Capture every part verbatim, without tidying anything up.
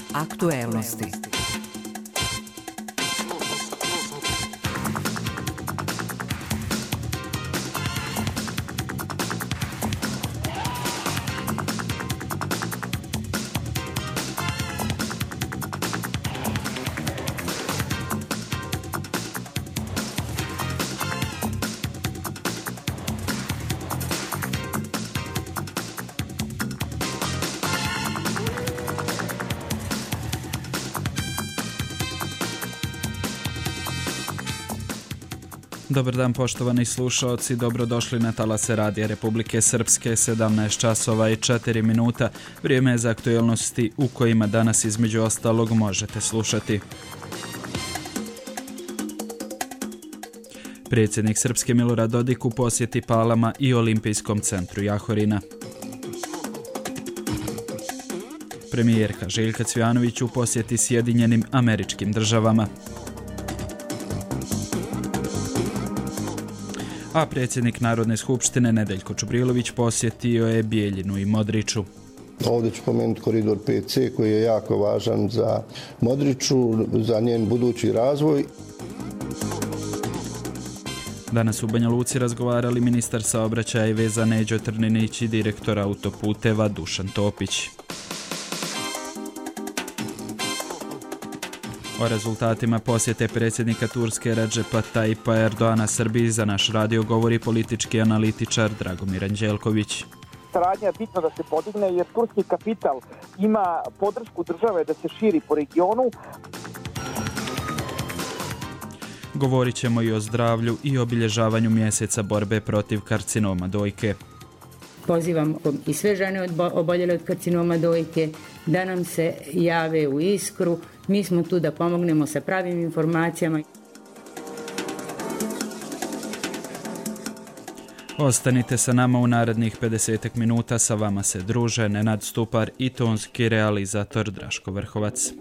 Aktuelnosti. Dobar dan poštovani slušaoci, dobrodošli na talase Radija Republike Srpske, sedamnaest časova i četiri minuta. Vrijeme je za aktuelnosti u kojima danas između ostalog možete slušati. Predsjednik Srpske Milorad Dodik u posjeti Palama i Olimpijskom centru Jahorina. Premijerka Željka Cvijanović u posjeti Sjedinjenim Američkim Državama. A predsjednik Narodne skupštine Nedeljko Čubrilović posjetio je Bijeljinu i Modriču. Ovdje ću pomenuti koridor pet ce koji je jako važan za Modriču, za njen budući razvoj. Danas u Banja Luci razgovarali ministar saobraćaja i veza Neđo Trninić i direktor autoputeva Dušan Topić. O rezultatima posjete predsjednika Turske Redžepa Tayyipa Erdoana Srbiji za naš radio govori politički analitičar Dragomir Anđelković. Saradnja je bitno da se podigne jer turski kapital ima podršku države da se širi po regionu. Govorit ćemo i o zdravlju i obilježavanju mjeseca borbe protiv karcinoma dojke. Pozivam i sve žene oboljele od karcinoma dojke da nam se jave u Iskru. Mi smo tu da pomognemo sa pravim informacijama. Ostanite sa nama u narednih pedeset minuta, sa vama se druže Nenad Stupar i tonski realizator Draško Vrhovac.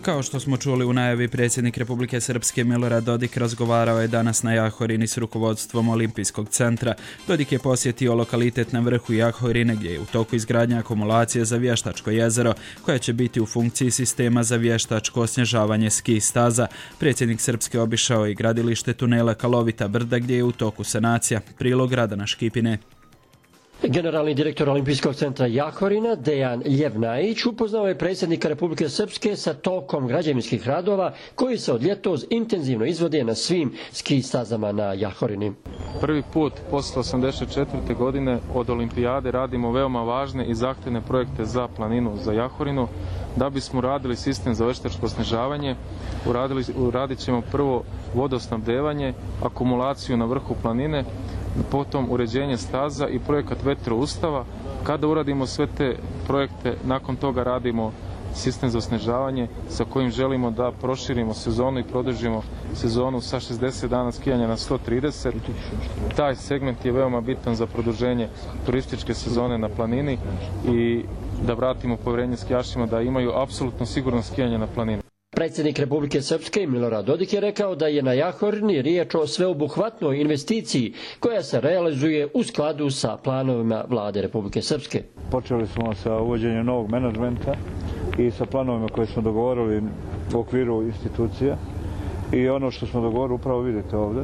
Kao što smo čuli u najavi, predsjednik Republike Srpske Milorad Dodik razgovarao je danas na Jahorini s rukovodstvom Olimpijskog centra. Dodik je posjetio lokalitet na vrhu Jahorine gdje je u toku izgradnja akumulacije za vještačko jezero koja će biti u funkciji sistema za vještačko osnježavanje ski staza. Predsjednik Srpske obišao i gradilište tunela Kalovita brda gdje je u toku sanacija. Prilog Radana Škipine. Generalni direktor Olimpijskog centra Jahorina, Dejan Ljevnajić, upoznao je predsjednika Republike Srpske sa tokom građevinskih radova koji se od ljetos intenzivno izvode na svim ski stazama na Jahorini. Prvi put posle osamdeset četvrte godine od olimpijade radimo veoma važne i zahtjevne projekte za planinu, za Jahorinu. Da bismo radili sistem za vještačko snižavanje, uradili, uradit ćemo prvo vodosnabdevanje, akumulaciju na vrhu planine, potom uređenje staza i projekat vetroustava. Kada uradimo sve te projekte, nakon toga radimo sistem za osnežavanje sa kojim želimo da proširimo sezonu i produžimo sezonu sa šezdeset dana skijanja na sto trideset. Taj segment je veoma bitan za produženje turističke sezone na planini i da vratimo povjerenje skijašima da imaju apsolutno sigurno skijanje na planini. Predsjednik Republike Srpske Milorad Dodik je rekao da je na Jahorini riječ o sveobuhvatnoj investiciji koja se realizuje u skladu sa planovima vlade Republike Srpske. Počeli smo sa uvođenjem novog menadžmenta i sa planovima koje smo dogovorili u okviru institucija i ono što smo dogovorili upravo vidite ovdje.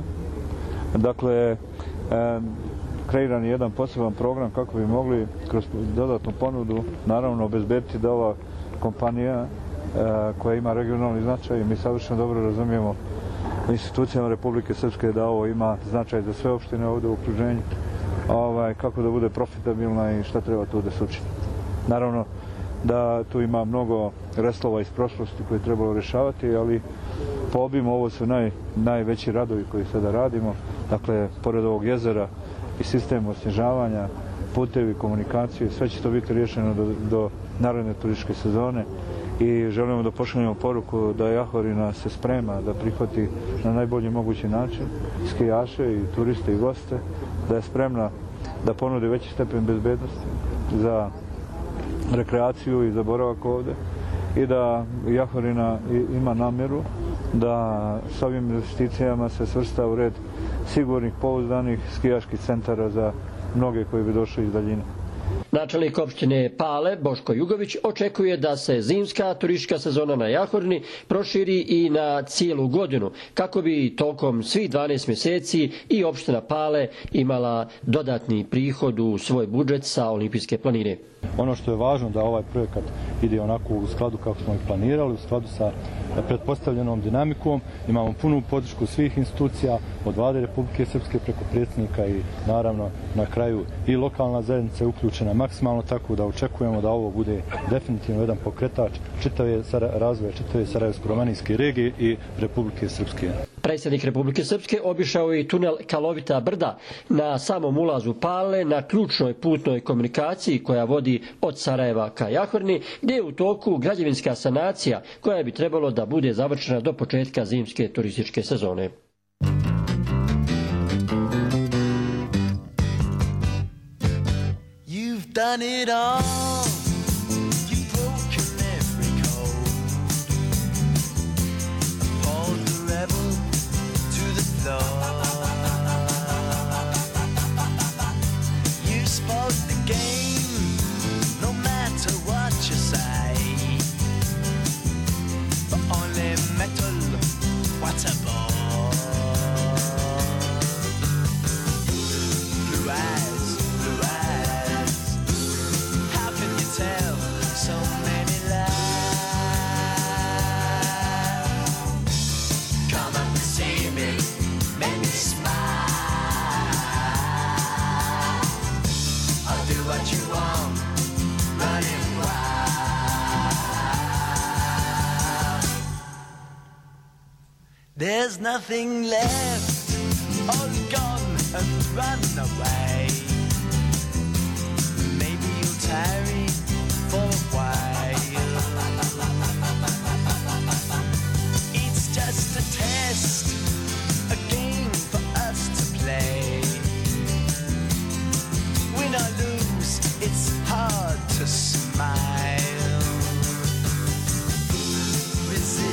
Dakle, kreiran je jedan poseban program kako bi mogli kroz dodatnu ponudu naravno obezbediti da ova kompanija koja ima regionalni značaj i mi savršeno dobro razumijemo institucijama Republike Srpske da ovo ima značaj za sve opštine ovdje u okruženju, ovaj, kako da bude profitabilna i šta treba tu da se učini. Naravno da tu ima mnogo reslova iz prošlosti koje je trebalo rješavati, ali po obimu ovo su naj, najveći radovi koji sada radimo. Dakle, pored ovog jezera i sistem osnježavanja, putevi, komunikacije, sve će to biti riješeno do, do naredne turističke sezone. I želimo da pošaljemo poruku da Jahorina se sprema da prihvati na najbolji mogući način skijaše i turiste i goste, da je spremna da ponudi veći stepen bezbednosti za rekreaciju i za boravak ovdje i da Jahorina ima namjeru da s ovim investicijama se svrsta u red sigurnih, pouzdanih skijaških centara za mnoge koji bi došli iz daljine. Načelnik opštine Pale, Boško Jugović, očekuje da se zimska turistička sezona na Jahorini proširi i na cijelu godinu, kako bi tokom svih dvanaest mjeseci i opština Pale imala dodatni prihod u svoj budžet sa olimpijske planine. Ono što je važno da ovaj projekat ide onako u skladu kako smo i planirali, u skladu sa pretpostavljenom dinamikom. Imamo punu podršku svih institucija, od vlade Republike Srpske preko predsjednika i naravno na kraju i lokalna zajednica je uključena maksimalno, tako da očekujemo da ovo bude definitivno jedan pokretač čitave razvoja čitave Sarajevsko-romanijske regije i Republike Srpske. Predsjednik Republike Srpske obišao je i tunel Kalovita brda na samom ulazu Pale, na ključnoj putnoj komunikaciji koja vodi od Sarajeva ka Jahorini, gdje je u toku građevinska sanacija koja bi trebalo da bude završena do početka zimske turističke sezone. You've done it all. You've broken every code. Appalled the rebel to the floor. You spoke the game, no matter what you say. But only metal, what a bore. Blue eyes, blue eyes. How can you tell so many lies? Come up and see me, make me smile. I'll do what you want, running wild. There's nothing left, all gone and run away. Maybe you'll tarry for a while. It's just a test, a game for us to play. Win or lose, it's hard to smile. Resist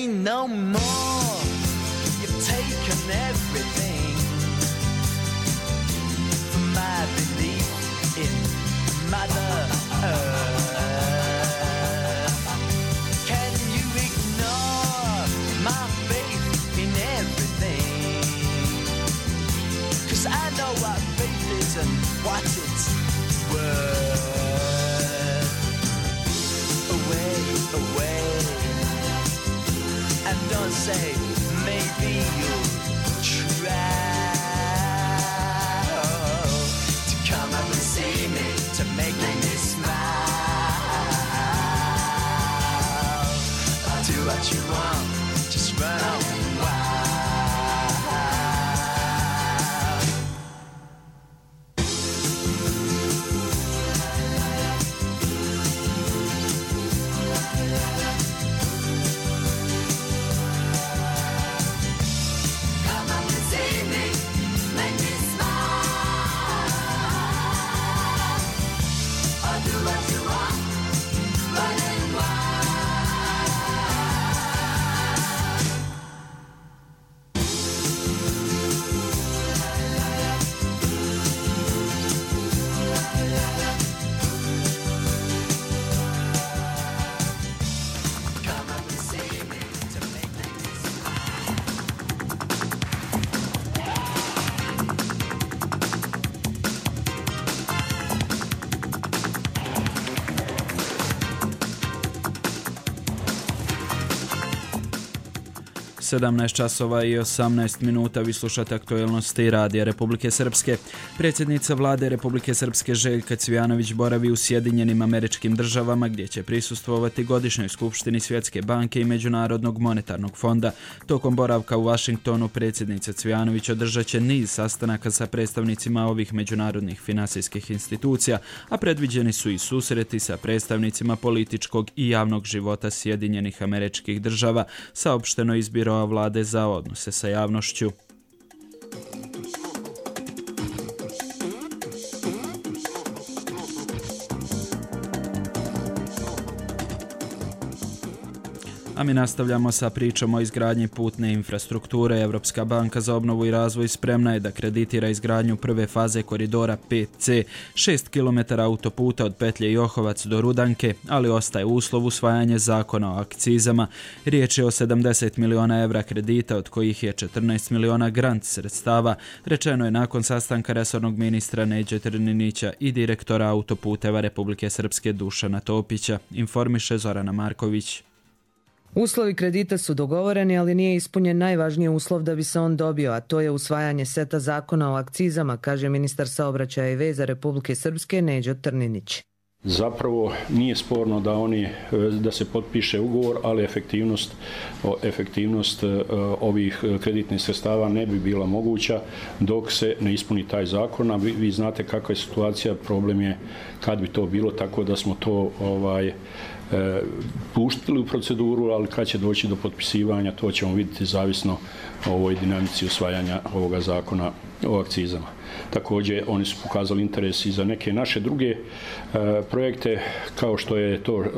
me no more. You've taken everything from my belief in Mother Earth. Can you ignore my faith in everything? 'Cause I know what faith is and what it's worth. Away, away, and don't say maybe you'll try to come up and see me, to make me smile. Do what you want, just run on wild. sedamnaest časova i osamnaest minuta, vi slušate aktualnosti Radija Republike Srpske. Predsjednica vlade Republike Srpske Željka Cvijanović boravi u Sjedinjenim Američkim Državama gdje će prisustvovati godišnjoj skupštini Svjetske banke i Međunarodnog monetarnog fonda. Tokom boravka u Vašingtonu predsjednica Cvijanović održat će niz sastanaka sa predstavnicima ovih međunarodnih finansijskih institucija, a predviđeni su i susreti sa predstavnicima političkog i javnog života Sjedinjenih Američkih Država, saopšteno iz Biroa vlade za odnose sa javnošću. A mi nastavljamo sa pričom o izgradnji putne infrastrukture. Evropska banka za obnovu i razvoj spremna je da kreditira izgradnju prve faze koridora pet ce, šest kilometara autoputa od petlje Johovac do Rudanke, ali ostaje uslov usvajanje zakona o akcizama. Riječ je o sedamdeset miliona evra kredita, od kojih je četrnaest miliona grant sredstava, rečeno je nakon sastanka resornog ministra Neđe Trninića i direktora autoputeva Republike Srpske Dušana Topića, informiše Zorana Marković. Uslovi kredita su dogovoreni, ali nije ispunjen najvažniji uslov da bi se on dobio, a to je usvajanje seta zakona o akcizama, kaže ministar saobraćaja i veza Republike Srpske Neđo Trninić. Zapravo nije sporno da oni da se potpiše ugovor, ali efektivnost efektivnost ovih kreditnih sredstava ne bi bila moguća dok se ne ispuni taj zakon, a vi, vi znate kakva je situacija, problem je kad bi to bilo, tako da smo to ovaj E, puštili u proceduru, ali kad će doći do potpisivanja, to ćemo vidjeti zavisno o ovoj dinamici usvajanja ovoga zakona o akcizama. Također, oni su pokazali interes i za neke naše druge e, projekte, kao što je to e,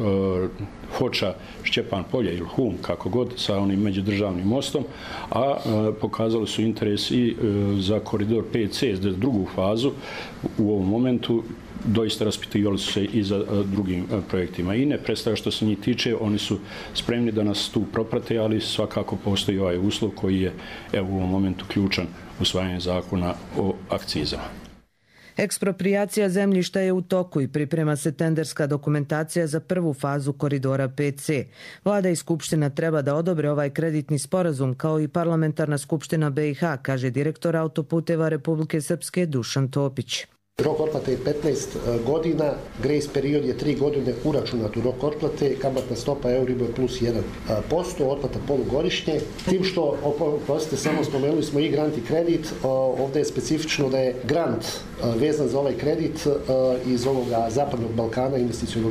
Hoča, Šćepan polje ili Hum, kako god, sa onim međudržavnim mostom, a e, pokazali su interes i e, za koridor pet ce, za drugu fazu u ovom momentu. Doista raspitivali su se i za drugim projektima. I ne predstavlja što se njih tiče, oni su spremni da nas tu proprate, ali svakako postoji ovaj uslov koji je evo, u ovom momentu ključan usvajanje zakona o akcizama. Eksproprijacija zemljišta je u toku i priprema se tenderska dokumentacija za prvu fazu koridora pet ce. Vlada i Skupština treba da odobre ovaj kreditni sporazum kao i Parlamentarna skupština be i ha, kaže direktor autoputeva Republike Srpske Dušan Topić. Rok otplate je petnaest godina, grace period je tri godine uračunat u rok otplate, kamatna stopa Euribor plus jedan posto, otplata polugodišnje. Tim što, oprostite, samo spomenuli smo i grant i kredit, ovdje je specifično da je grant vezan za ovaj kredit iz ovoga Zapadnog Balkana investicionog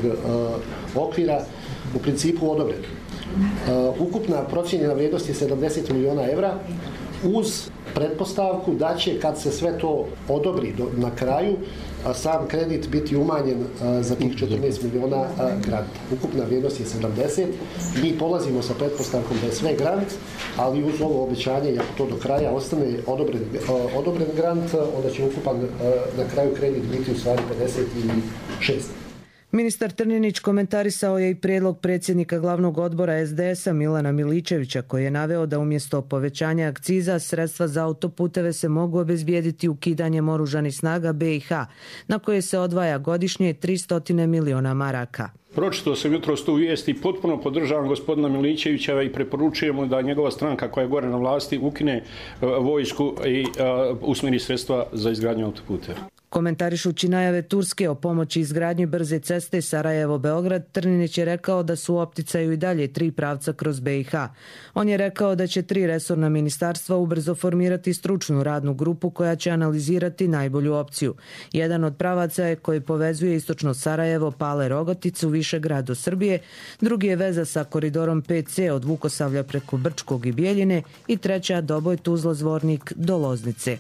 okvira u principu odobren. Ukupna procijenjena vrijednost je sedamdeset miliona evra, uz pretpostavku da će, kad se sve to odobri do, na kraju, a sam kredit biti umanjen a, za tih četrnaest miliona a, granta. Ukupna vrijednost je sedamdeset. Mi polazimo sa pretpostavkom da je sve grant, ali uz ovo obećanje, i ako to do kraja ostane odobren, a, odobren grant, onda će ukupan a, na kraju kredit biti u stvari pedeset šest. Ministar Trninić komentarisao je i prijedlog predsjednika glavnog odbora es de es a Milana Miličevića, koji je naveo da umjesto povećanja akciza sredstva za autoputeve se mogu obezbijediti ukidanjem oružanih snaga be i ha, na koje se odvaja godišnje tristo miliona maraka. Pročitao sam jutros tu vijest i potpuno podržavam gospodina Miličevića i preporučujemo da njegova stranka koja je gore na vlasti ukine vojsku i usmjeri sredstva za izgradnju autoputeva. Komentarišući najave Turske o pomoći izgradnji brze ceste Sarajevo-Beograd, Trninić je rekao da su u opticaju i dalje tri pravca kroz be i ha. On je rekao da će tri resorna ministarstva ubrzo formirati stručnu radnu grupu koja će analizirati najbolju opciju. Jedan od pravaca je koji povezuje istočno Sarajevo, Pale, Rogoticu, Višegrad do Srbije, drugi je veza sa koridorom pet ce od Vukosavlja preko Brčkog i Bijeljine i treća Doboj, Tuzla, Zvornik do Loznice.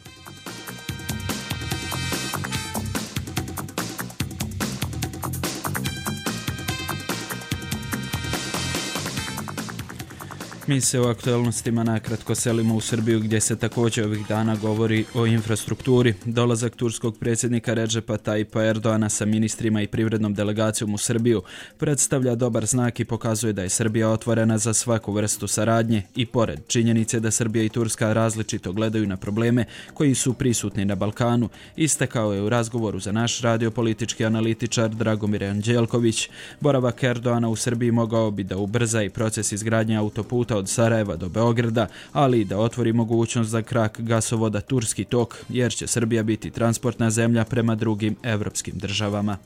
Mi se u aktualnostima nakratko selimo u Srbiju, gdje se također ovih dana govori o infrastrukturi. Dolazak turskog predsjednika Redžepa Tayyipa Erdoana sa ministrima i privrednom delegacijom u Srbiju predstavlja dobar znak i pokazuje da je Srbija otvorena za svaku vrstu saradnje i pored činjenice da Srbija i Turska različito gledaju na probleme koji su prisutni na Balkanu, istakao je u razgovoru za naš radio politički analitičar Dragomir Anđelković. Boravak Erdoana u Srbiji mogao bi da ubrza i proces izgradnje autoputa od Sarajeva do Beograda, ali i da otvori mogućnost za krak gasovoda Turski tok, jer će Srbija biti transportna zemlja prema drugim evropskim državama.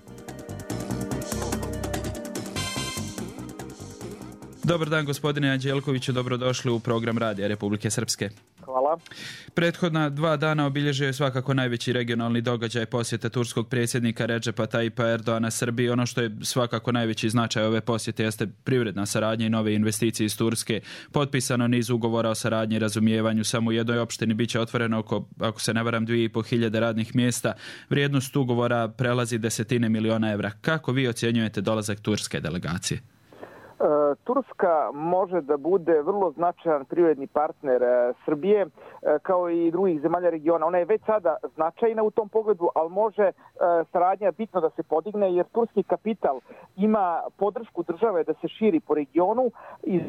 Dobar dan, gospodine Anđelkoviću, dobrodošli u program Radija Republike Srpske. Hvala. Prethodna dva dana obilježio je svakako najveći regionalni događaj posjete turskog predsjednika Redžepa Tayyipa Erdoana Srbiji. Ono što je svakako najveći značaj ove posjete jeste privredna saradnja i nove investicije iz Turske. Potpisano niz ugovora o saradnji i razumijevanju. Samo u jednoj opštini biće otvoreno oko, ako se ne varam, dvije i po hiljade radnih mjesta. Vrijednost ugovora prelazi desetine miliona evra. Kako vi ocjenjujete dolazak turske delegacije? Turska može da bude vrlo značajan privredni partner Srbije, kao i drugih zemalja regiona. Ona je već sada značajna u tom pogledu, ali može saradnja bitno da se podigne, jer turski kapital ima podršku države da se širi po regionu i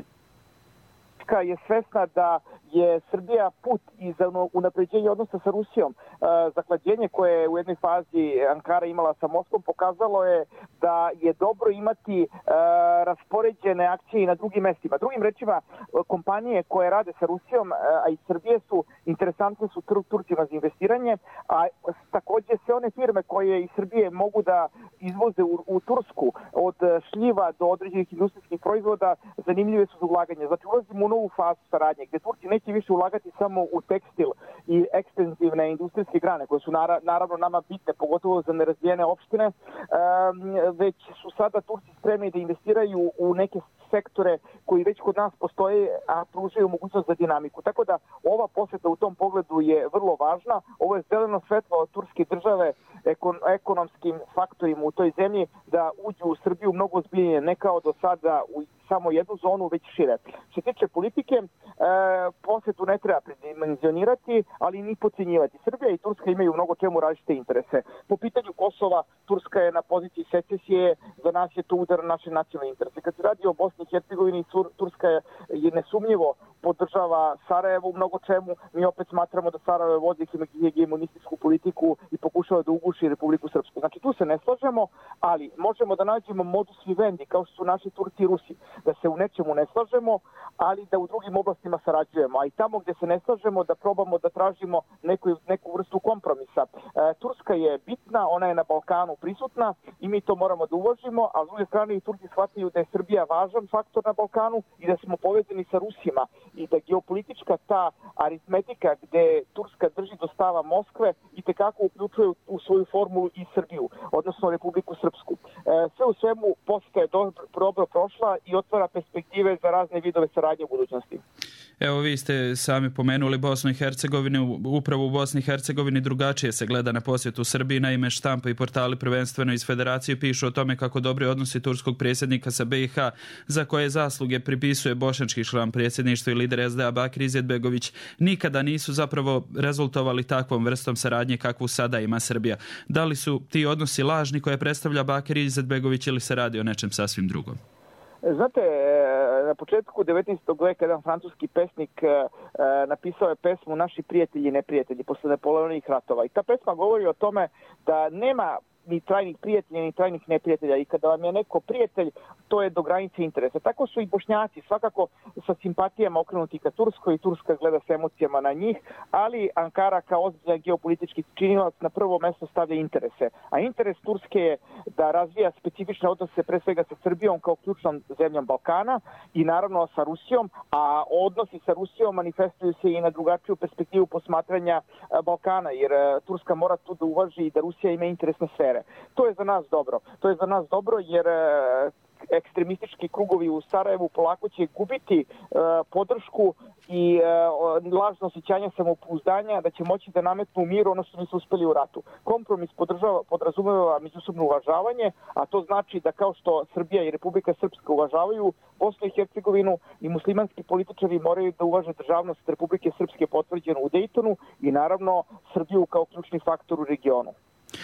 je svesna da je Srbija put i za unapređenje odnosa sa Rusijom. Zaklađenje koje je u jednoj fazi Ankara imala sa Moskvom pokazalo je da je dobro imati raspoređene akcije i na drugim mestima. Drugim rečima, kompanije koje rade sa Rusijom, a i Srbije su interesantne su Turcima za investiranje, a također sve one firme koje iz Srbije mogu da izvoze u, u Tursku, od šljiva do određenih industrijskih proizvoda, zanimljive su za ulaganje. Znači, ulazimo u novu fazu saradnje, gdje Turci neće više ulagati samo u tekstil i ekstenzivne industrijske grane, koje su naravno nama bitne, pogotovo za nerazvijene opštine, već su sada Turci spremni da investiraju u neke sektore koji već kod nas postoje, a pružaju mogućnost za dinamiku. Tako da ova posjeta u tom pogledu je vrlo važna. Ovo je zeleno svetlo od turske države ekon, ekonomskim faktorima u toj zemlji da uđu u Srbiju mnogo ozbiljnije, ne kao do sada u samo jednu zonu, već šire. Što se tiče politike, e, posjetu ne treba predimenzionirati, ali ni podcjenjivati. Srbija i Turska imaju mnogo čemu različite interese. Po pitanju Kosova, Turska je na poziciji secesije, za nas je to udar na naše nacionalne interese. Kad se radi o Bosni i Hercegovini, Turska je nesumnjivo podržava Sarajevo u mnogo čemu. Mi opet smatramo da Sarajevo vodi hegemonističku politiku i pokušava da uguši Republiku Srpsku. Znači, tu se ne slažemo, ali možemo da nađemo modus vivendi, kao što su naši Turci i Rusi, da se u nečemu ne slažemo, ali da u drugim oblastima sarađujemo. A i tamo gdje se ne slažemo, da probamo da tražimo neku, neku vrstu kompromisa. E, Turska je bitna, ona je na Balkanu prisutna i mi to moramo da uvažimo, a s druge strane i Turci shvataju da je Srbija važan faktor na Balkanu i da smo povezani sa Rusima i da geopolitička ta aritmetika gdje Turska drži do stava Moskve i tekako uključuje u svoju formulu i Srbiju, odnosno Republiku Srpsku. E, sve u svemu posjeta je dobro, dobro prošla i otvara perspektive za razne vidove saradnje u budućnosti. Evo, vi ste sami pomenuli Bosnu i Hercegovinu. Upravo u Bosni i Hercegovini drugačije se gleda na posjetu Srbiji. Naime, štampa i portali prvenstveno iz Federacije pišu o tome kako dobri odnosi turskog predsjednika sa B i H, za koje zasluge pripisuje bošnjački član predsjedništva i lider S D A Bakir Izetbegović, nikada nisu zapravo rezultovali takvom vrstom saradnje kakvu sada ima Srbija. Da li su ti odnosi lažni koje predstavlja Bakir Izetbegović ili se radi o nečem sasvim drugom? Znate, na početku devetnaestog veka jedan francuski pesnik napisao je pesmu Naši prijatelji i neprijatelji posle Napoleonovih ratova. I ta pesma govori o tome da nema ni trajnih prijatelja, ni trajnih neprijatelja. I kada vam je neko prijatelj, to je do granice interesa. Tako su i Bošnjaci svakako sa simpatijama okrenuti ka Turskoj i Turska gleda s emocijama na njih, ali Ankara kao ozbiljan geopolitički činilac na prvo mesto stavlja interese. A interes Turske je da razvija specifične odnose pre svega sa Srbijom kao ključnom zemljom Balkana i naravno sa Rusijom, a odnosi sa Rusijom manifestuju se i na drugačiju perspektivu posmatranja Balkana, jer Turska mora tu da uvaži da Rusija ima interesne sfere. To je za nas dobro. To je za nas dobro jer ekstremistički krugovi u Sarajevu polako će gubiti uh, podršku i uh, lažno osjećanje samopouzdanja da će moći da nametnu mir ono što nisu uspeli u ratu. Kompromis podržava, podrazumeva međusobno uvažavanje, a to znači da kao što Srbija i Republika Srpska uvažavaju Bosnu i Hercegovinu i muslimanski političari moraju da uvaže državnost Republike Srpske potvrđenu u Dejtonu i naravno Srbiju kao ključni faktor u regionu.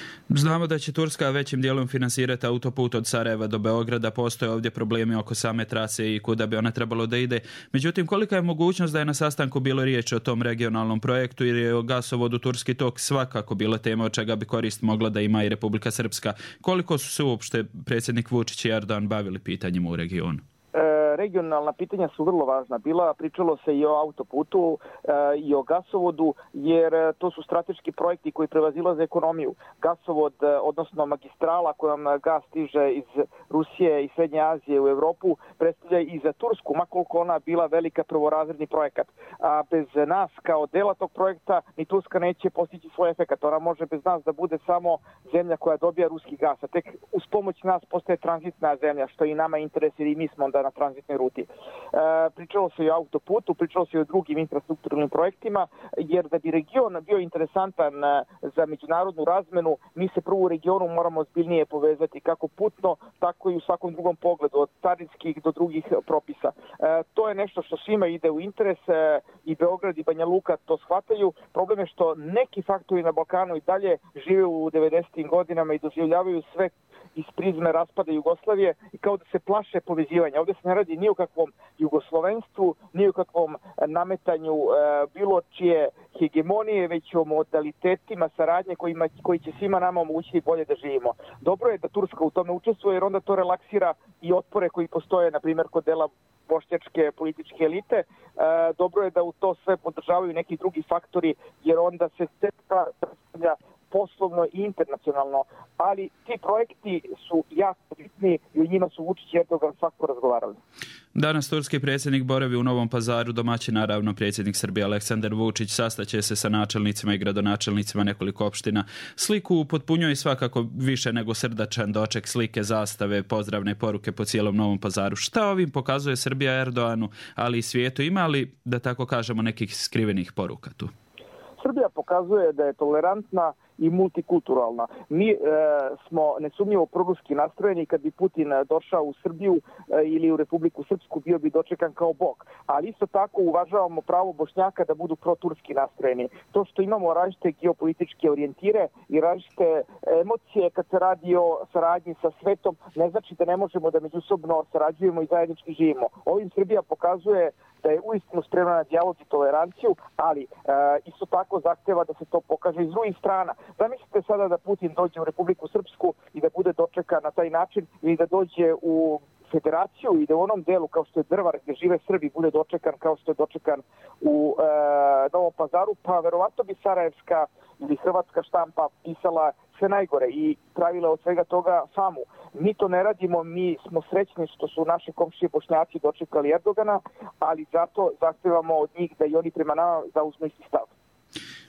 Znamo da će Turska većim dijelom finansirati autoput od Sarajeva do Beograda. Postoje ovdje problemi oko same trase i kuda bi ona trebalo da ide. Međutim, kolika je mogućnost da je na sastanku bilo riječ o tom regionalnom projektu jer je o gasovodu Turski tok svakako bila tema od čega bi korist mogla da ima i Republika Srpska. Koliko su se uopšte predsjednik Vučić i Erdogan bavili pitanjima u regionu? Regionalna pitanja su vrlo važna. Bila pričalo se i o autoputu e, i o gasovodu, jer to su strateški projekti koji prevazilaze ekonomiju. Gasovod, odnosno magistrala kojom gas stiže iz Rusije i Srednje Azije u Evropu, predstavlja i za Tursku, makoliko ona bila velika prvorazredni projekat. A bez nas kao dela tog projekta ni Turska neće postići svoj efekat. Ona može bez nas da bude samo zemlja koja dobija ruski gas. A tek uz pomoć nas postaje tranzitna zemlja, što i nama interes jer i mi smo onda na tranzitnoj ruti. E, pričalo se i o autoputu, pričalo se i o drugim infrastrukturnim projektima, jer da bi region bio interesantan za međunarodnu razmenu, mi se prvo u regionu moramo ozbiljnije povezati kako putno, tako i u svakom drugom pogledu, od carinskih do drugih propisa. E, to je nešto što svima ide u interes e, i Beograd i Banja Luka to shvataju. Problem je što neki faktori na Balkanu i dalje žive u devedesetim godinama i doživljavaju sve iz prizme raspada Jugoslavije i kao da se plaše povezivanja. Ovdje se ne radi ni o kakvom jugoslovenstvu, ni o kakvom nametanju e, bilo čije hegemonije, već o modalitetima saradnje kojima, koji će svima nama omogućiti bolje da živimo. Dobro je da Turska u tome učestvuje jer onda to relaksira i otpore koji postoje, na primjer, kod dela bošnjačke političke elite. E, dobro je da u to sve podržavaju neki drugi faktori jer onda se stekla predstavlja poslovno i internacionalno, ali ti projekti su jako bitni i o njima su Vučić i Erdogan svakako razgovarali. Danas turski predsjednik boravi u Novom Pazaru, domaćin naravno predsjednik Srbije Aleksandar Vučić sastaće se sa načelnicima i gradonačelnicima nekoliko opština. Sliku upotpunjuje svakako više nego srdačan doček, slike, zastave, pozdravne poruke po cijelom Novom Pazaru. Šta ovim pokazuje Srbija Erdoganu, ali i svijetu? Ima li, da tako kažemo, nekih skrivenih poruka tu? Srbija pokazuje da je tolerantna i multikulturalna. Mi e, smo nesumnjivo proruski nastrojeni. Kad bi Putin došao u Srbiju e, ili u Republiku Srpsku, bio bi dočekan kao bog. Ali isto tako uvažavamo pravo Bošnjaka da budu proturski nastrojeni. To što imamo različite geopolitičke orijentire i različite emocije kad se radi o saradnji sa svetom, ne znači da ne možemo da međusobno sarađujemo i zajednički živimo. Ovim Srbija pokazuje da je uistinu spremna na dijalog i toleranciju, ali e, isto tako zahteva da se to pokaže iz drugih strana. Zamislite sada da Putin dođe u Republiku Srpsku i da bude dočekan na taj način ili da dođe u Federaciju i da u onom delu kao što je Drvar gdje žive Srbi bude dočekan kao što je dočekan u e, Novom Pazaru, pa verovatno bi sarajevska ili hrvatska štampa pisala sve najgore i pravila od svega toga famu. Mi to ne radimo, mi smo srećni što su naši komšije Bošnjaci dočekali Erdogana, ali zato zahtevamo od njih da i oni prema nama zauzmu isti stav.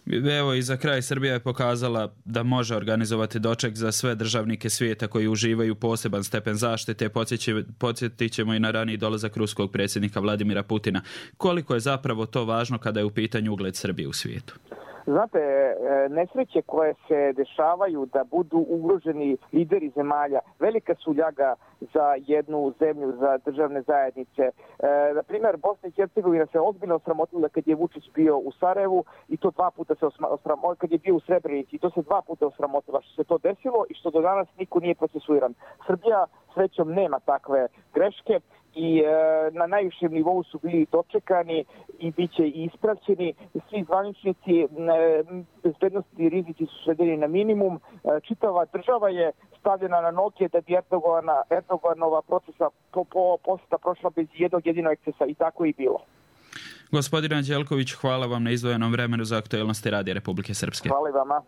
Evo i za kraj Srbija je pokazala da može organizovati doček za sve državnike svijeta koji uživaju poseban stepen zaštite. Podsjetit ćemo i na raniji dolazak ruskog predsjednika Vladimira Putina. Koliko je zapravo to važno kada je u pitanju ugled Srbije u svijetu? Znate, nesreće koje se dešavaju da budu ugroženi lideri zemalja, velika su ljaga za jednu zemlju, za državne zajednice. E, na primjer, Bosna i Hercegovina se ozbiljno osramotila kad je Vučić bio u Sarajevu i to dva puta se osramotila, kad je bio u Srebrenici i to se dva puta osramotila što se to desilo i što do danas niko nije procesuiran. Srbija srećom nema takve greške i e, na najvišem nivou su bili dočekani i bit će i ispraćeni. Svi zvaničnici, e, bezbednosti rizici su svedeni na minimum. E, čitava država je stavljena na noge da bi Erdogana, Erdoganova procesa po, po, posjeta prošla bez jednog jedinog ekscesa i tako i bilo. Gospodine Anđelković, hvala vam na izdvojenom vremenu za aktuelnosti Radija Republike Srpske. Hvala i vama.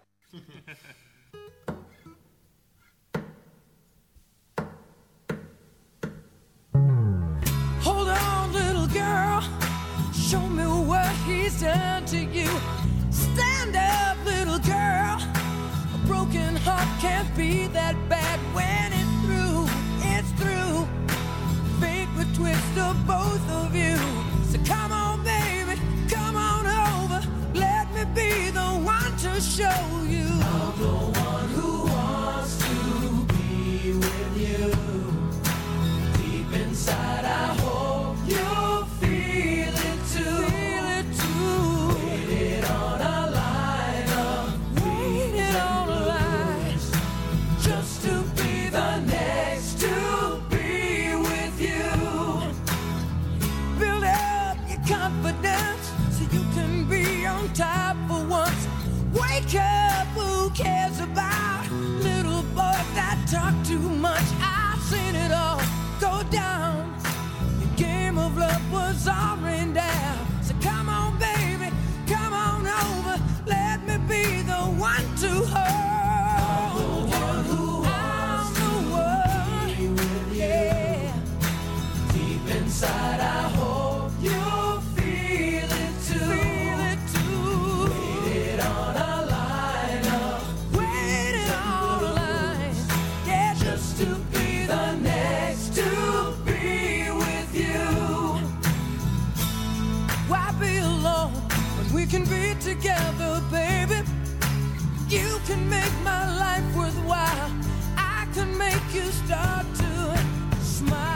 Show me what he's done to you. Stand up, little girl. A broken heart can't be that bad when it's through. It's through. Fate would twist of both of you. So come on, baby, come on over. Let me be the one to show you. I'm the one who wants to be with you. Deep inside, I hope you'll feel it. Feel it too. Waited on a line of waited on a line just to be the next to be with you. Build up your confidence so you can be on top for once. Wake up, who cares about little boys that talk too much? I've seen it all go down. The game of love was all rained down. So come on, baby, come on over. Let me be the one to hold. I'm the one who wants to be with you. Yeah. Deep inside, I hope you'll feel it too. Feel it too. Waited on a line up. Waited on a line. Yeah, just to be the next to be with you. Why be alone when we can be together, baby? You can make my life worthwhile. I can make you start to smile.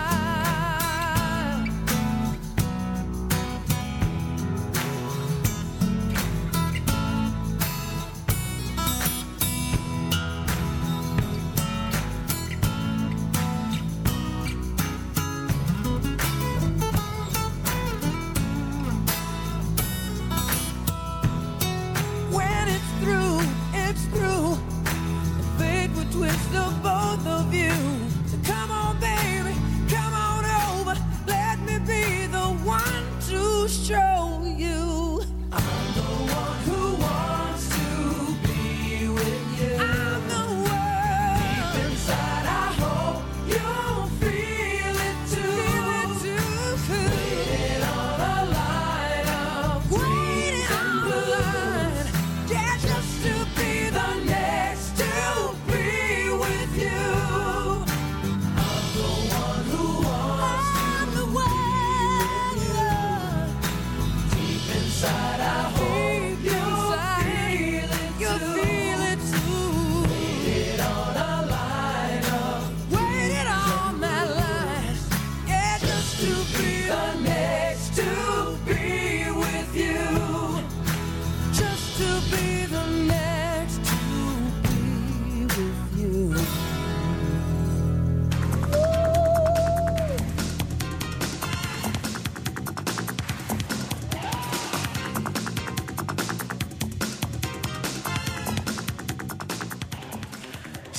When it's through, it's through. The fate would twist of both of you. So come on, baby, come on over. Let me be the one to show you. I'm the one who wants to be with you. I'm the one. Deep inside, I hope you'll feel it too. Feel it too. Waiting on a line of waiting on a line. Yeah, just to be the next to be with you. I'm the one who wants I'm to the one be with you. Deep inside, I hope you'll feel it you'll too. Feel it too. Waited on a line of waited on that line. Yeah, just to be the next to be with you. Just to be the next to be with you.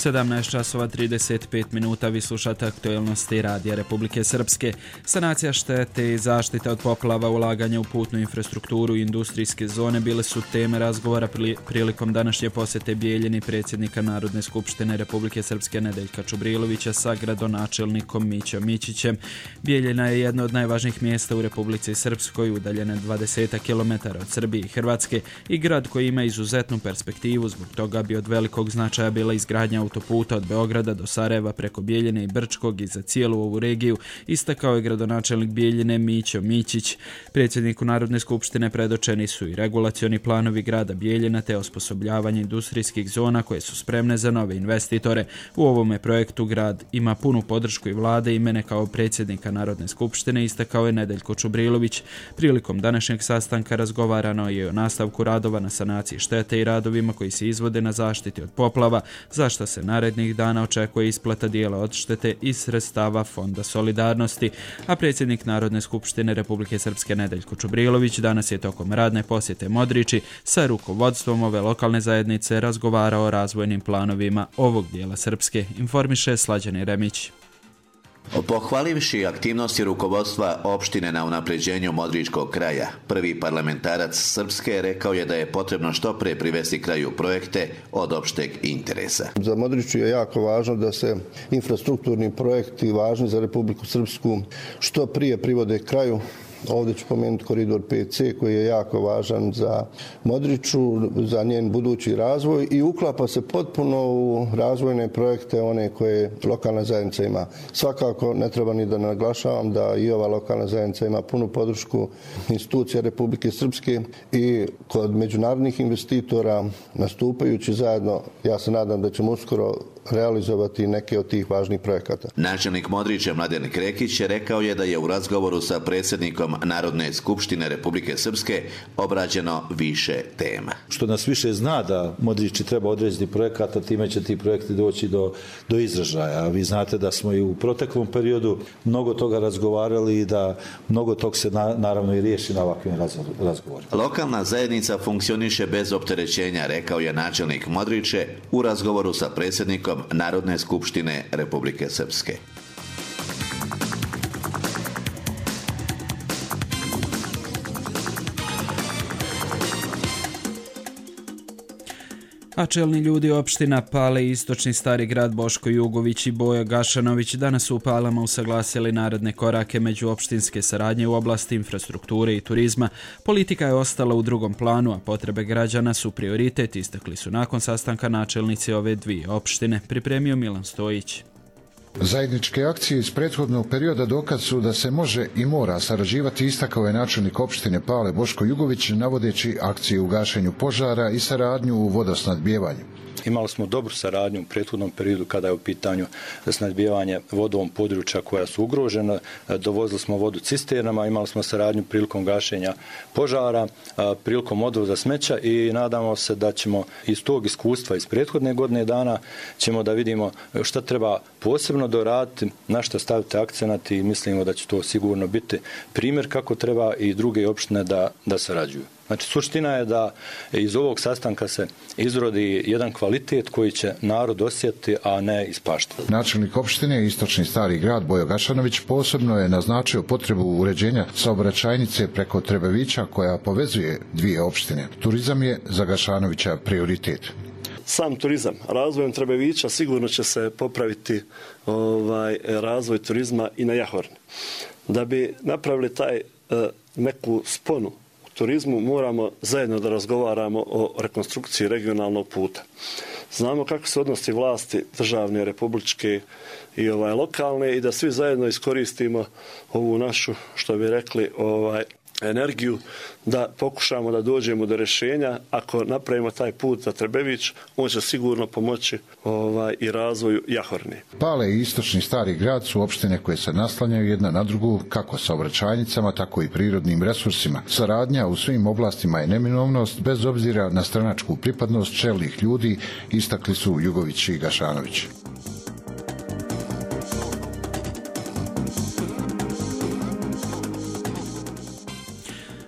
sedamnaest časova trideset pet minuta, vi slušate aktualnosti Radija Republike Srpske. Sanacija štete i zaštita od poplava, ulaganja u putnu infrastrukturu i industrijske zone bile su teme razgovora prilikom današnje posjete Bijeljini predsjednika Narodne skupštine Republike Srpske Nedeljka Čubrilovića sa gradonačelnikom Mićom Mićićem. Bijeljina je jedno od najvažnijih mjesta u Republici Srpskoj, udaljene dvadeset kilometara od Srbije i Hrvatske i grad koji ima izuzetnu perspektivu. Zbog toga bi od velikog značaja bila izgradnja autoputa od Beograda do Sarajeva preko Bijeljine i Brčkog i za cijelu ovu regiju, istakao je gradonačelnik Bijeljine Mićo Mićić. Predsjedniku Narodne skupštine predočeni su i regulacioni planovi grada Bijeljina te osposobljavanje industrijskih zona koje su spremne za nove investitore. U ovome projektu grad ima punu podršku i vlade i mene kao predsjednika Narodne skupštine, istakao je Nedeljko Čubrilović. Prilikom današnjeg sastanka razgovarano je o nastavku radova na sanaciji štete i radovima koji se izvode na zaštiti od poplava, za što se narednih dana očekuje isplata dijela odštete iz sredstava Fonda solidarnosti. A predsjednik Narodne skupštine Republike Srpske Nedeljko Čubrilović danas je tokom radne posjete Modriči sa rukovodstvom ove lokalne zajednice razgovarao o razvojnim planovima ovog dijela Srpske, informiše Slađan Remić. Pohvalivši aktivnosti rukovodstva opštine na unapređenju Modričkog kraja, prvi parlamentarac Srpske rekao je da je potrebno što pre privesti kraju projekte od opšteg interesa. Za Modriču je jako važno da se infrastrukturni projekti važni za Republiku Srpsku što prije privode kraju. Ovdje ću pomenuti koridor pet ce koji je jako važan za Modriču, za njen budući razvoj i uklapa se potpuno u razvojne projekte one koje lokalna zajednica ima. Svakako ne treba ni da naglašavam da i ova lokalna zajednica ima punu podršku institucija Republike Srpske i kod međunarodnih investitora nastupajući zajedno, ja se nadam da ćemo uskoro realizovati neke od tih važnih projekata. Načelnik Modrića Mladen Krekić rekao je da je u razgovoru sa predsjednikom Narodne skupštine Republike Srpske obrađeno više tema. Što nas više zna da Modrići treba određeni projekata, time će ti projekti doći do, do izražaja. Vi znate da smo i u proteklom periodu mnogo toga razgovarali i da mnogo tog se na, naravno i riješi na ovakvim razgovorima. Lokalna zajednica funkcioniše bez opterećenja, rekao je načelnik Modriće u razgovoru sa predsjednikom Narodne skupštine Republike Srpske. A čelni ljudi opština Pale i istočni Stari grad Boško Jugović i Boja Gašanović danas su u Palama usaglasili naredne korake međuopštinske saradnje u oblasti infrastrukture i turizma. Politika je ostala u drugom planu, a potrebe građana su prioritet, istakli su nakon sastanka načelnici ove dvije opštine, pripremio Milan Stojić. Zajedničke akcije iz prethodnog perioda dokaz su da se može i mora sarađivati, istakao je načelnik opštine Pale Boško Jugović, navodeći akcije u gašenju požara i saradnju u vodosnadbijevanju. Imali smo dobru saradnju u prethodnom periodu kada je u pitanju snadbijevanje vodom područja koja su ugrožena. Dovozili smo vodu cisternama, imali smo saradnju prilikom gašenja požara, prilikom odvoza smeća i nadamo se da ćemo iz tog iskustva iz prethodne godine dana ćemo da vidimo šta treba posebno doraditi, na šta staviti akcenat i mislimo da će to sigurno biti primjer kako treba i druge opštine da, da sarađuju. Znači, suština je da iz ovog sastanka se izrodi jedan kvalitet koji će narod osjetiti, a ne ispaštati. Načelnik opštine Istočni Stari grad Bojo Gašanović posebno je naznačio potrebu uređenja saobraćajnice preko Trebevića koja povezuje dvije opštine. Turizam je za Gašanovića prioritet. Sam turizam, razvojem Trebevića sigurno će se popraviti ovaj, razvoj turizma i na Jahorni. Da bi napravili taj uh, neku sponu turizmu moramo zajedno da razgovaramo o rekonstrukciji regionalnog puta. Znamo kako se odnosi vlasti državne, republičke i ovaj lokalne i da svi zajedno iskoristimo ovu našu, što bi rekli, ovaj energiju da pokušamo da dođemo do rješenja. Ako napravimo taj put za Trebević, on će sigurno pomoći ovaj, i razvoju Jahorne. Pale i Istočni Stari grad su opštine koje se naslanjaju jedna na drugu kako saobraćajnicama, tako i prirodnim resursima. Saradnja u svim oblastima je neminovnost bez obzira na stranačku pripadnost čelnih ljudi, istakli su Jugović i Gašanović.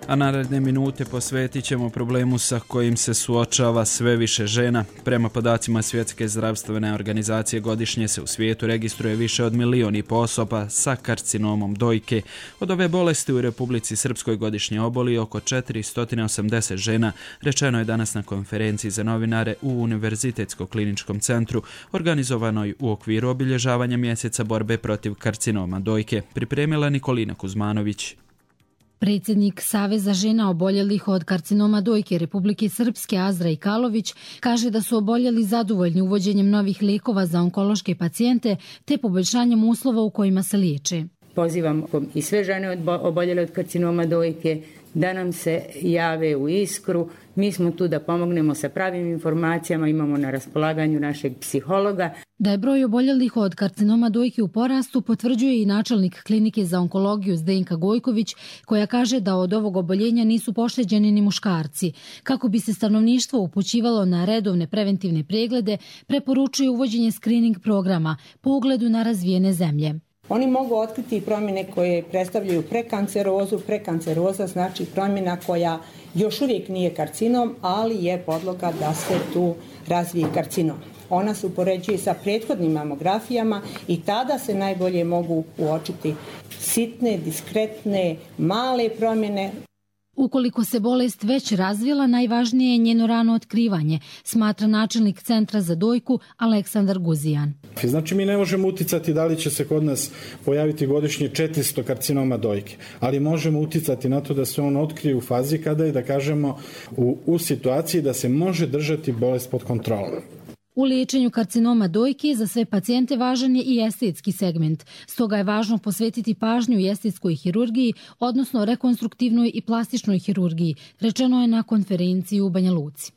A naredne minute posvetit ćemo problemu sa kojim se suočava sve više žena. Prema podacima Svjetske zdravstvene organizacije godišnje se u svijetu registruje više od milion i po osoba sa karcinomom dojke. Od ove bolesti u Republici Srpskoj godišnje oboli oko četiristo osamdeset žena, rečeno je danas na konferenciji za novinare u Univerzitetsko-kliničkom centru, organizovanoj u okviru obilježavanja mjeseca borbe protiv karcinoma dojke, pripremila Nikolina Kuzmanović. Predsjednik Saveza žena oboljelih od karcinoma dojke Republike Srpske Azra Ikalović kaže da su oboljeli zadovoljni uvođenjem novih lijekova za onkološke pacijente te poboljšanjem uslova u kojima se liječe. Pozivam i sve žene oboljele od karcinoma dojke da nam se jave u Iskru. Mi smo tu da pomognemo sa pravim informacijama, imamo na raspolaganju našeg psihologa. Da je broj oboljelih od karcinoma dojke u porastu potvrđuje i načelnik klinike za onkologiju Zdenka Gojković, koja kaže da od ovog oboljenja nisu pošteđeni ni muškarci. Kako bi se stanovništvo upućivalo na redovne preventivne preglede, preporučuje uvođenje screening programa po ugledu na razvijene zemlje. Oni mogu otkriti promjene koje predstavljaju prekancerozu. Prekanceroza znači promjena koja još uvijek nije karcinom, ali je podloga da se tu razvije karcinom. Ona se upoređuje sa prethodnim mamografijama i tada se najbolje mogu uočiti sitne, diskretne, male promjene. Ukoliko se bolest već razvila, najvažnije je njeno rano otkrivanje, smatra načelnik Centra za dojku Aleksandar Guzijan. Znači mi ne možemo uticati da li će se kod nas pojaviti godišnje četiristo karcinoma dojke, ali možemo uticati na to da se on otkrije u fazi kada je, da kažemo, u, u situaciji da se može držati bolest pod kontrolom. U liječenju karcinoma dojke za sve pacijente važan je i estetski segment. Stoga je važno posvetiti pažnju i estetskoj hirurgiji, odnosno rekonstruktivnoj i plastičnoj hirurgiji, rečeno je na konferenciji u Banja Luci.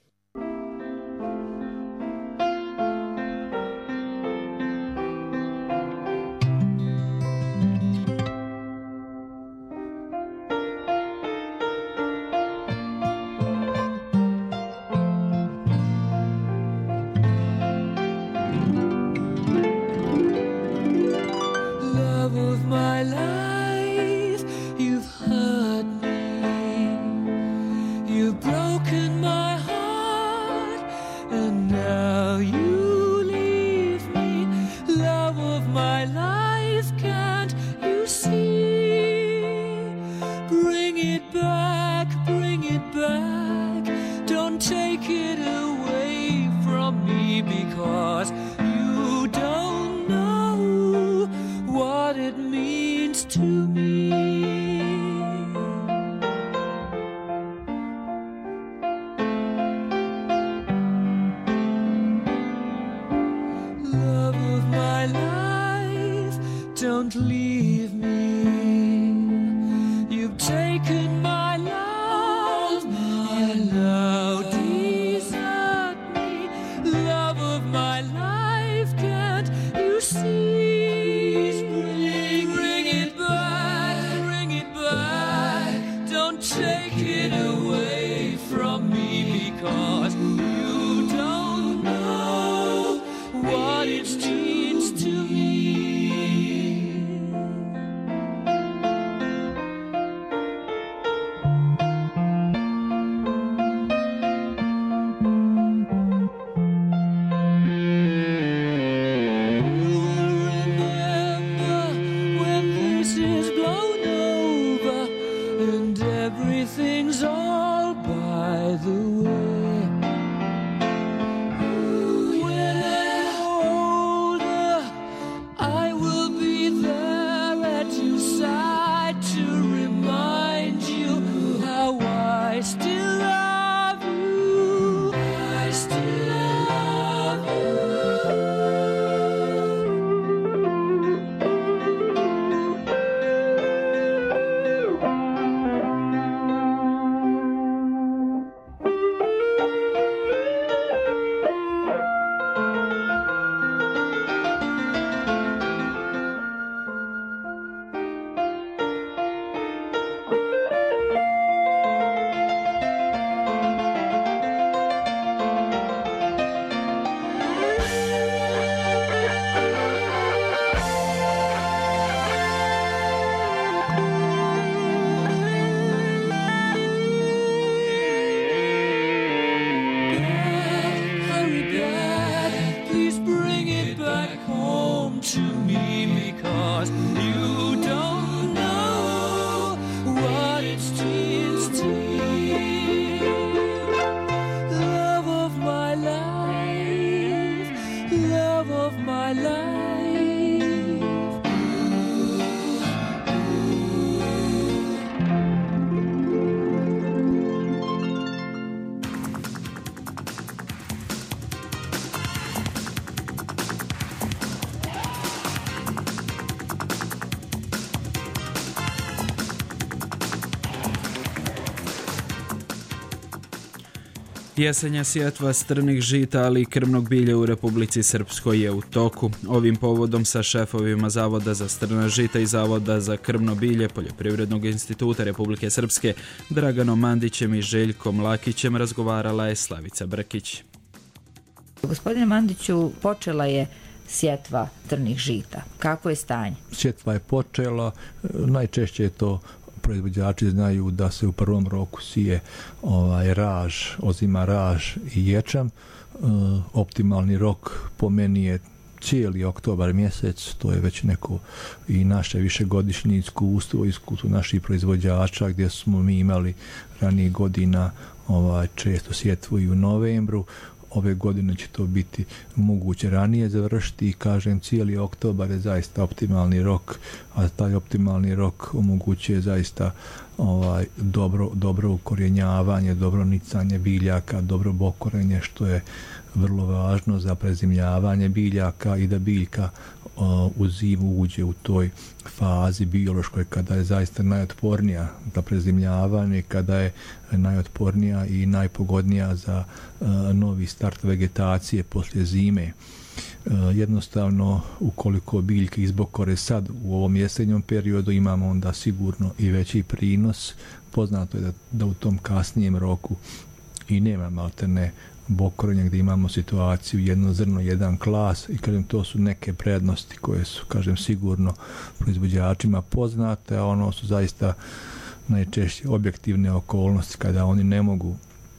Jesenja sjetva strnih žita, ali i krmnog bilja u Republici Srpskoj je u toku. Ovim povodom sa šefovima Zavoda za strna žita i Zavoda za krmno bilje Poljoprivrednog instituta Republike Srpske Draganom Mandićem i Željkom Lakićem razgovarala je Slavica Brkić. Gospodine Mandiću, počela je sjetva trnih žita. Kako je stanje? Sjetva je počela, najčešće je to proizvođači znaju da se u prvom roku sije ovaj raž, ozima raž i ječam. E, optimalni rok po meni je cijeli oktobar mjesec, to je već neko i naše višegodišnje iskustvo, iskustvo naših proizvođača gdje smo mi imali ranije godina ovaj, često sjetvu i u novembru. Ove godine će to biti moguće ranije završiti i kažem cijeli oktobar je zaista optimalni rok, a taj optimalni rok omogućuje zaista ovaj, dobro, dobro ukorjenjavanje, dobro nicanje biljaka, dobro bokorenje što je vrlo važno za prezimljavanje biljaka i da biljka o, u zimu uđe u toj fazi biološkoj kada je zaista najotpornija za prezimljavanje, kada je najotpornija i najpogodnija za uh, novi start vegetacije poslije zime. Uh, jednostavno, ukoliko biljke izbokore sad u ovom jesenjom periodu, imamo onda sigurno i veći prinos. Poznato je da, da u tom kasnijem roku i nema maltene bokorenja gdje imamo situaciju jedno zrno, jedan klas i kažem to su neke prednosti koje su kažem sigurno proizvođačima poznate, a ono su zaista najčešće objektivne okolnosti kada oni ne mogu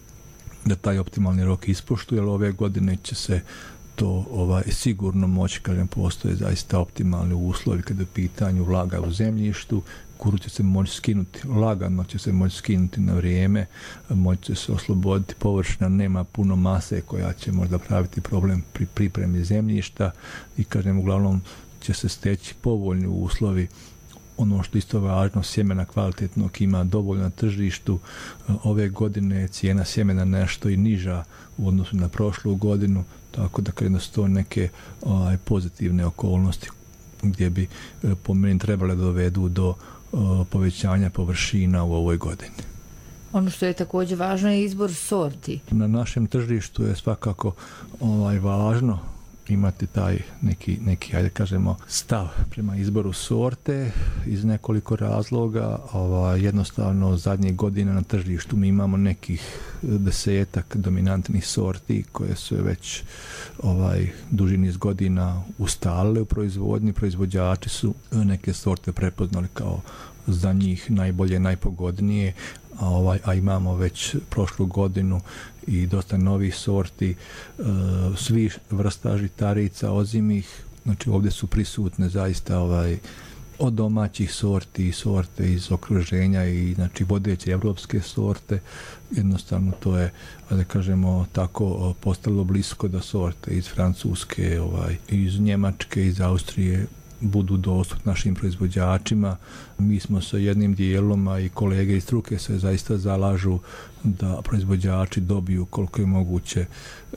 da taj optimalni rok ispoštuju, ali ove godine će se to ovaj, sigurno moći, kažem, postoje zaista optimalni uslovi kada je pitanje vlaga u zemljištu, kuru će se moći skinuti, lagano će se moći skinuti na vrijeme, moći će se osloboditi površina, nema puno mase koja će možda praviti problem pri pripremi zemljišta i kažem, uglavnom će se steći povoljni uslovi. Ono što isto važno, sjemena kvalitetnog ima dovoljno na tržištu. Ove godine je cijena sjemena nešto i niža u odnosu na prošlu godinu, tako da kada su to neke ovaj, pozitivne okolnosti gdje bi po meni trebale dovedu do o, povećanja površina u ovoj godini. Ono što je također važno je izbor sorti. Na našem tržištu je svakako ovaj, važno imati taj neki, neki, ajde kažemo, stav prema izboru sorte iz nekoliko razloga. Ova, jednostavno, zadnjih godina na tržištu mi imamo nekih desetak dominantnih sorti koje su već ovaj, duži niz godina ustalile u proizvodnji. Proizvođači su neke sorte prepoznali kao za njih najbolje, najpogodnije, a, ovaj, a imamo već prošlu godinu i dosta novih sorti, e, svi vrsta žitarica ozimih, znači ovdje su prisutne zaista ovaj, od domaćih sorti i sorte iz okruženja i znači vodeće evropske sorte. Jednostavno to je, da kažemo tako, postalo blisko da sorte iz Francuske, ovaj, iz Njemačke, iz Austrije budu dostupni našim proizvođačima. Mi smo sa jednim dijelom, a i kolege iz struke se zaista zalažu da proizvođači dobiju koliko je moguće e,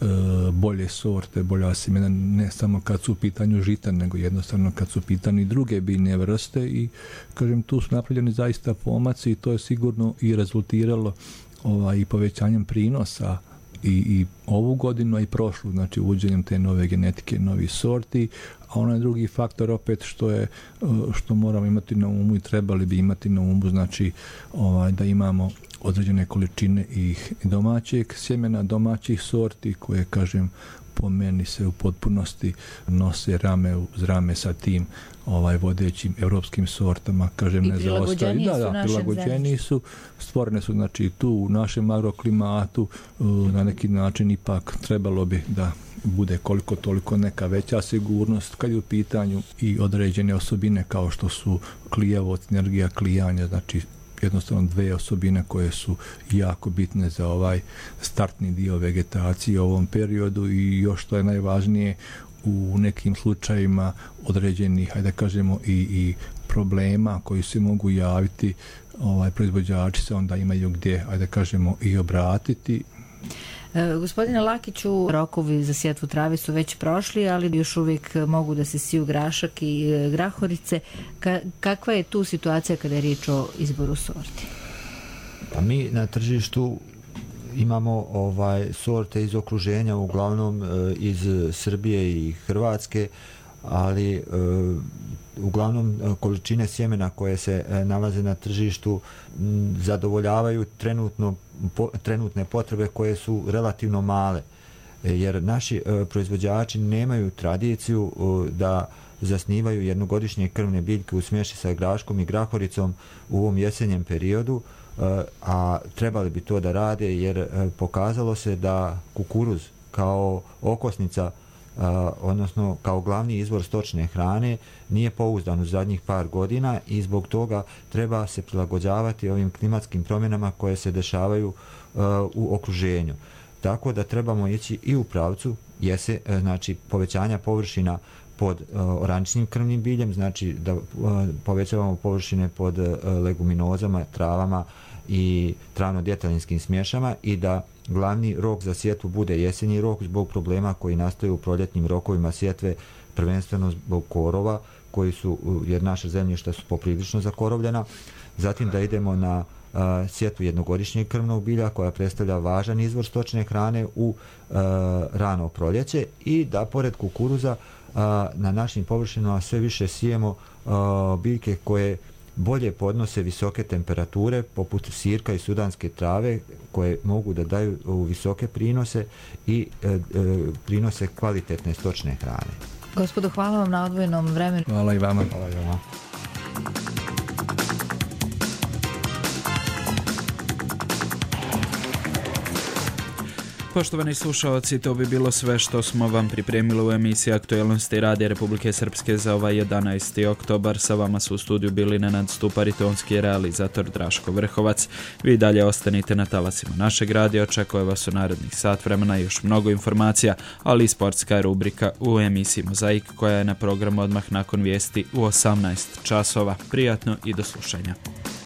bolje sorte, bolja sjemena, ne samo kad su u pitanju žita, nego jednostavno kad su u pitanju i druge biljne vrste i kažem tu su napravljeni zaista pomaci i to je sigurno i rezultiralo ovaj, i povećanjem prinosa i, i ovu godinu, a i prošlu, znači uvođenjem te nove genetike, novih sorti, a onaj drugi faktor opet što je, što moramo imati na umu i trebali bi imati na umu, znači ovaj, da imamo određene količine i domaćeg sjemena, domaćih sorti koje, kažem, po meni se u potpunosti nose rame uz rame sa tim ovaj vodećim evropskim sortama, kažem, ne zaostaju. Da, da, prilagođeni su, stvorene su znači tu u našem agroklimatu, na neki način ipak trebalo bi da bude koliko toliko neka veća sigurnost kad je u pitanju i određene osobine kao što su klijavost, energija klijanja, znači jednostavno dve osobine koje su jako bitne za ovaj startni dio vegetacije u ovom periodu i još što je najvažnije u nekim slučajima određenih, hajde kažemo, i, i problema koji se mogu javiti, ovaj proizvođači se onda imaju gdje, hajde kažemo, i obratiti. E, gospodine Lakiću, rokovi za sjetvu trave su već prošli, ali još uvijek mogu da se siju grašak i e, grahorice. Ka, kakva je tu situacija kada je riječ o izboru sorti? Pa mi na tržištu imamo ovaj sorte iz okruženja, uglavnom iz Srbije i Hrvatske, ali uglavnom količine sjemena koje se nalaze na tržištu zadovoljavaju trenutno, trenutne potrebe koje su relativno male, jer naši proizvođači nemaju tradiciju da zasnivaju jednogodišnje krvne biljke u smješi sa graškom i grahoricom u ovom jesenjem periodu, a trebali bi to da rade, jer pokazalo se da kukuruz kao okosnica, odnosno kao glavni izvor stočne hrane, nije pouzdan u zadnjih par godina i zbog toga treba se prilagođavati ovim klimatskim promjenama koje se dešavaju u okruženju. Tako da trebamo ići i u pravcu jese, znači povećanja površina pod orančnim krvnim biljem, znači da povećavamo površine pod leguminozama, travama i travno-djetelinskim smješama i da glavni rok za sjetvu bude jesenji rok zbog problema koji nastaju u proljetnim rokovima sjetve, prvenstveno zbog korova koji su, jer naša zemljišta su poprilično zakorovljena. Zatim da idemo na a, sjetvu jednogodišnjeg krvnog bilja koja predstavlja važan izvor stočne hrane u a, rano proljeće i da pored kukuruza a, na našim površinama sve više sijemo a, biljke koje bolje podnose visoke temperature poput sirka i sudanske trave koje mogu da daju visoke prinose i e, e, prinose kvalitetne stočne hrane. Gospodo, hvala vam na odvojenom vremenu. Hvala i vama. Hvala i vama. Poštovani slušalci, to bi bilo sve što smo vam pripremili u emisiji Aktualnosti Radija Republike Srpske za ovaj jedanaesti oktobar. Sa vama su u studiju bili Nenad Stupar i tonski realizator Draško Vrhovac. Vi dalje ostanite na talasima našeg radija, očekuje vas u narednih sat vremena još mnogo informacija, ali i sportska rubrika u emisiji Mozaik koja je na programu odmah nakon vijesti u osamnaest časova. Prijatno i do slušanja.